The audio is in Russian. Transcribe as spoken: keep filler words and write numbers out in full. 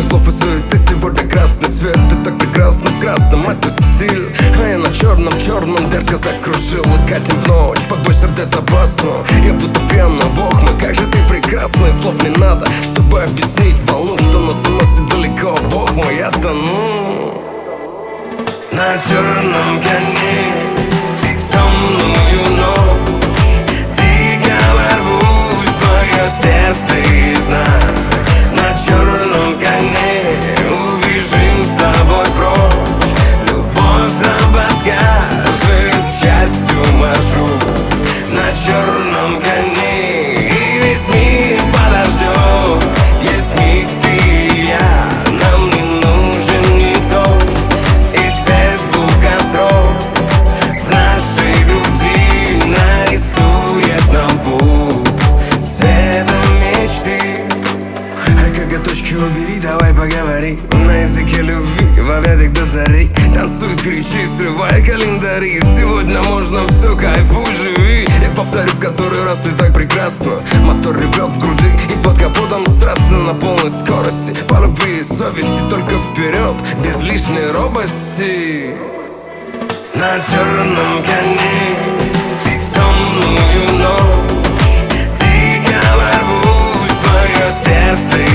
слов и суеты. Сегодня красный цвет, ты так прекрасна в красном, это стиль. А я на черном, черном дерзко закружил. Катим в ночь, под бой сердец опасно. Я будто пьян, но бог мой, как же ты прекрасна. И слов не надо, чтобы объяснить волну, что нас уносит далеко. Бог мой, я тону на черном коне в темную ночь. Дико ворвусь в твое сердце и знай, на черном коне убежим с тобой прочь. Любовь нам подскажет счастью маршрут. На черном коне и весь мир подождет. Есть миг ты и я, нам не нужен никто. И свет двух костров в нашей груди нарисует нам путь светом мечты. ЭКГ точки убери, давай поговори на языке любви, в обедах до зари. Танцуй, кричи, срывай календари. Сегодня можно все, кайфуй, живи. Я повторю в который раз, ты так прекрасна. Мотор ревет в груди и под капотом страстно. На полной скорости, по любви и совести, только вперед, без лишней робости. На черном коне в темную ночь. Дико ворвусь в твое сердце